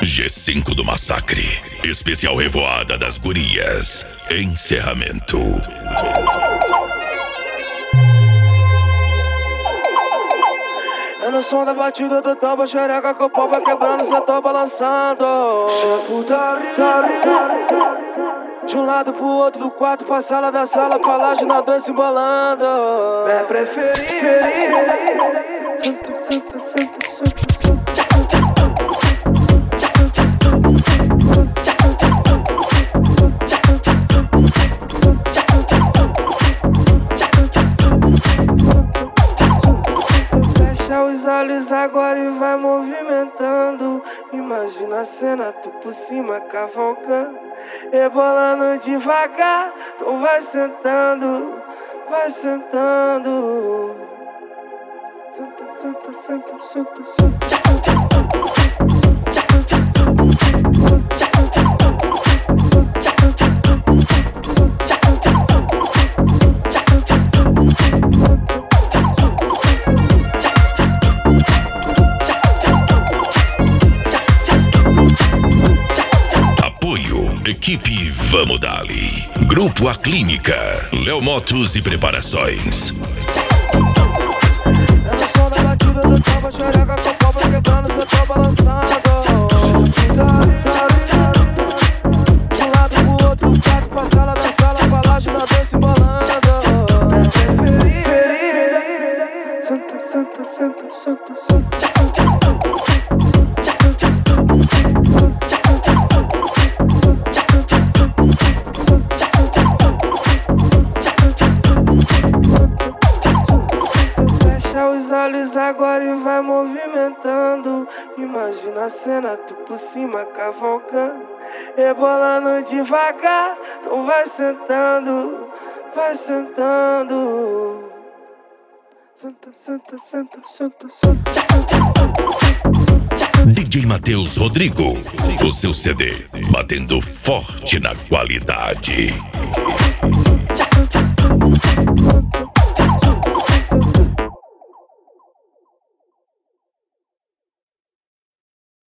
G5 do Massacre. Especial Revoada das Gurias. Encerramento. É no som da batida do tambo, xereca com o pau vai quebrando, cê tô balançando. De um lado pro outro, do quarto pra sala, da sala pra laje, nós dois se embolando. É preferir. Santa, santa, santa, santa, santa, santa, santa. Fecha os olhos agora e vai movimentando. Imagina a cena, tu por cima cavalgando, rebolando devagar. Tu vai sentando, vai sentando. Senta, senta, senta, senta, senta, senta, Apoio, equipe Vamos Dali. Grupo A Clínica, Léo Motos e Preparações. É no som da batida do tambo, xereca com o pau vai quebrando, cê tô balançando. De um lado pro outro, do quarto pra sala, da sala pra laje, nós dois se embolando. Senta, senta, senta, senta, senta, senta, os olhos agora e vai movimentando. Imagina a cena, tu por cima cavalgando, rebolando devagar. Tu vai sentando, vai sentando. Senta, senta, senta, senta, senta, senta, senta. DJ Matheus Rodrigo, o seu CD batendo forte na qualidade.